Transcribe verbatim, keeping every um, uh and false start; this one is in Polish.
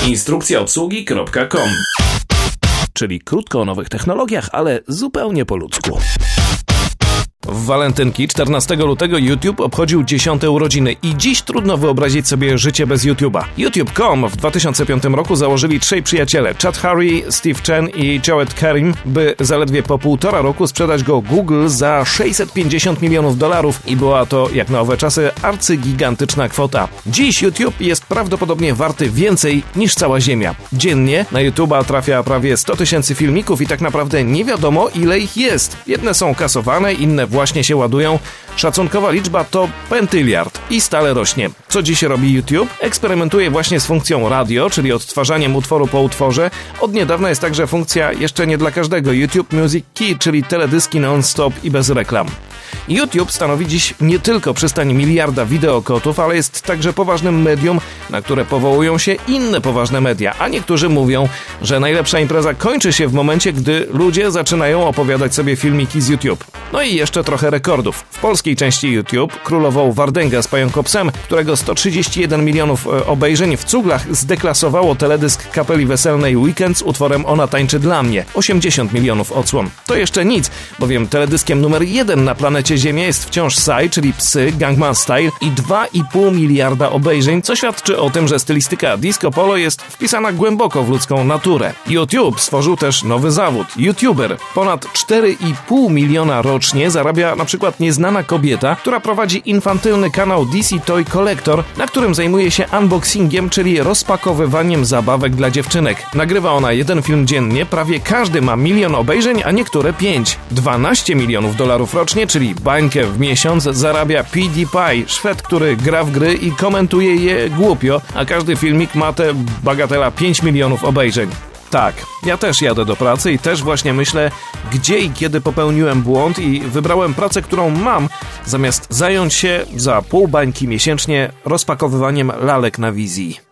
instrukcja obsługi kropka com. Czyli krótko o nowych technologiach, ale zupełnie po ludzku. W walentynki czternastego lutego YouTube obchodził dziesiąte urodziny i dziś trudno wyobrazić sobie życie bez YouTube'a. YouTube kropka com w dwa tysiące piątym roku założyli trzej przyjaciele, Chad Harry, Steve Chen i Jawed Karim, by zaledwie po półtora roku sprzedać go Google za sześćset pięćdziesiąt milionów dolarów i była to, jak na owe czasy, arcygigantyczna kwota. Dziś YouTube jest prawdopodobnie warty więcej niż cała Ziemia. Dziennie na YouTube'a trafia prawie sto tysięcy filmików i tak naprawdę nie wiadomo, ile ich jest. Jedne są kasowane, inne właśnie się ładują. Szacunkowa liczba to pentyliard i stale rośnie. Co dziś robi YouTube? Eksperymentuje właśnie z funkcją radio, czyli odtwarzaniem utworu po utworze. Od niedawna jest także funkcja jeszcze nie dla każdego YouTube Music Key, czyli teledyski non-stop i bez reklam. YouTube stanowi dziś nie tylko przystań miliarda wideokotów, ale jest także poważnym medium, na które powołują się inne poważne media, a niektórzy mówią, że najlepsza impreza kończy się w momencie, gdy ludzie zaczynają opowiadać sobie filmiki z YouTube. No i jeszcze trochę rekordów. W polskiej części YouTube królował Wardęga z Pająkopsem, którego sto trzydzieści jeden milionów obejrzeń w cuglach zdeklasowało teledysk kapeli weselnej Weekend z utworem Ona tańczy dla mnie. osiemdziesiąt milionów odsłon. To jeszcze nic, bowiem teledyskiem numer jeden na planecie Ziemia jest wciąż Psy, czyli Psy, Gangnam Style i dwa i pół miliarda obejrzeń, co świadczy o tym, że stylistyka disco polo jest wpisana głęboko w ludzką naturę. YouTube stworzył też nowy zawód – YouTuber. Ponad cztery i pół miliona rocznie zarabia na przykład nieznana kobieta, która prowadzi infantylny kanał D C Toy Collector, na którym zajmuje się unboxingiem, czyli rozpakowywaniem zabawek dla dziewczynek. Nagrywa ona jeden film dziennie, prawie każdy ma milion obejrzeń, a niektóre pięć. dwanaście milionów dolarów rocznie, czyli bańkę w miesiąc, zarabia PewDiePie, Szwed, który gra w gry i komentuje je głupio, a każdy filmik ma te bagatela pięć milionów obejrzeń. Tak, ja też jadę do pracy i też właśnie myślę, gdzie i kiedy popełniłem błąd i wybrałem pracę, którą mam, zamiast zająć się za pół bańki miesięcznie rozpakowywaniem lalek na wizji.